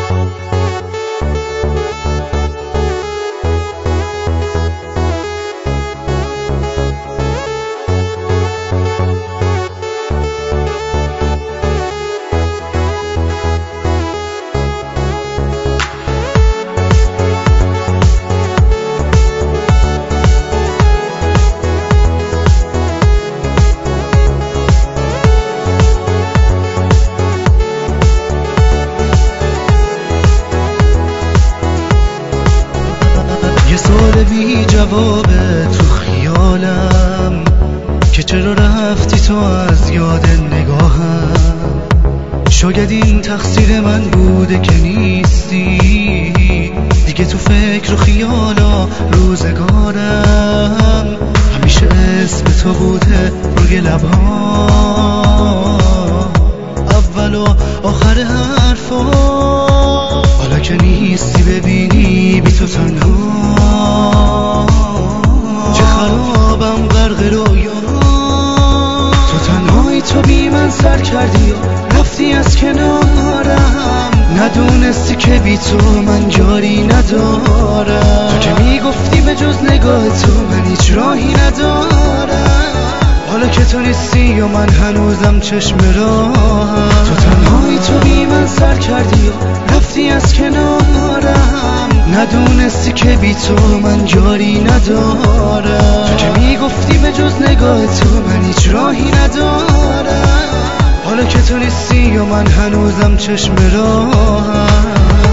بی جوابه تو خیالم که چرا رفتی تو از یاد نگاهم. شاید این تقصیر من بوده که نیستی دیگه تو فکر و خیالا روزگارم. همیشه اسم تو بوده روی لبها، اول و آخر حرفا. حالا که نیستی ببینی بی تو تنها، چه خرابم غرق رویا. تو تنهایی، تو بی من سر کردی و رفتی از کنارم. ندونستی که بی تو من جاری ندارم. تو که میگفتی به جز نگاه تو من هیچ راهی ندارم. حالا که تو نیستی و من هنوزم چشم راهم. تو تنهایی، تو بی من سر کردی و رفتی از کنارم. ندونستی که بی تو من جاری ندارم. تو که میگفتی به جز نگاه تو من هیچ راهی ندارم. حالا که تو نیستی و من هنوزم چشم راهم.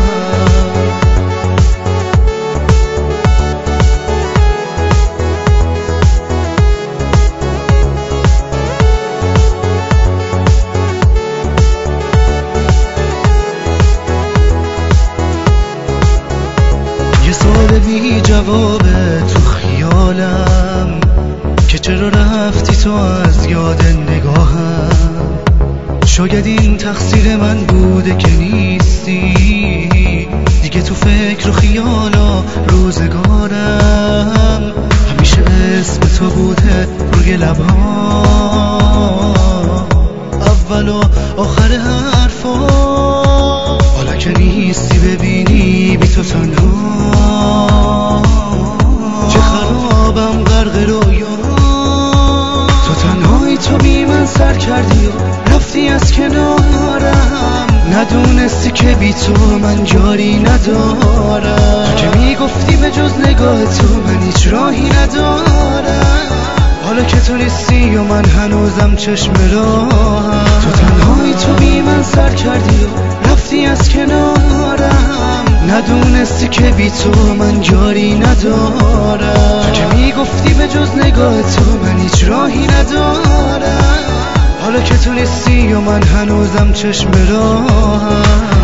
بی جوابه تو خیالم که چرا رفتی تو از یاد نگاهم. شاید این تقصیر من بوده که نیستی دیگه تو فکر و خیالا روزگارم. همیشه اسم تو بوده روی لبها، اول و آخر حرفا. حالا که نیستی ببینی بی تو تنها، چه خرابم غرق رویا. تو تنهایی، تو بی من سر کردی و رفتی از کنارم. ندونستی که بی تو من جاری ندارم. تو که میگفتی به جز نگاه تو من هیچ راهی ندارم. حالا که تو نیستی و من هنوزم چشم راهم. تو تنهایی، تو بی من سر کردی و رفتی از کنارم. ندونستی که بی تو من جاری ندارم. تو که میگفتی به جز نگاه تو من هیچ راهی ندارم. حالا که تو نیستی و من هنوزم چشم راهم.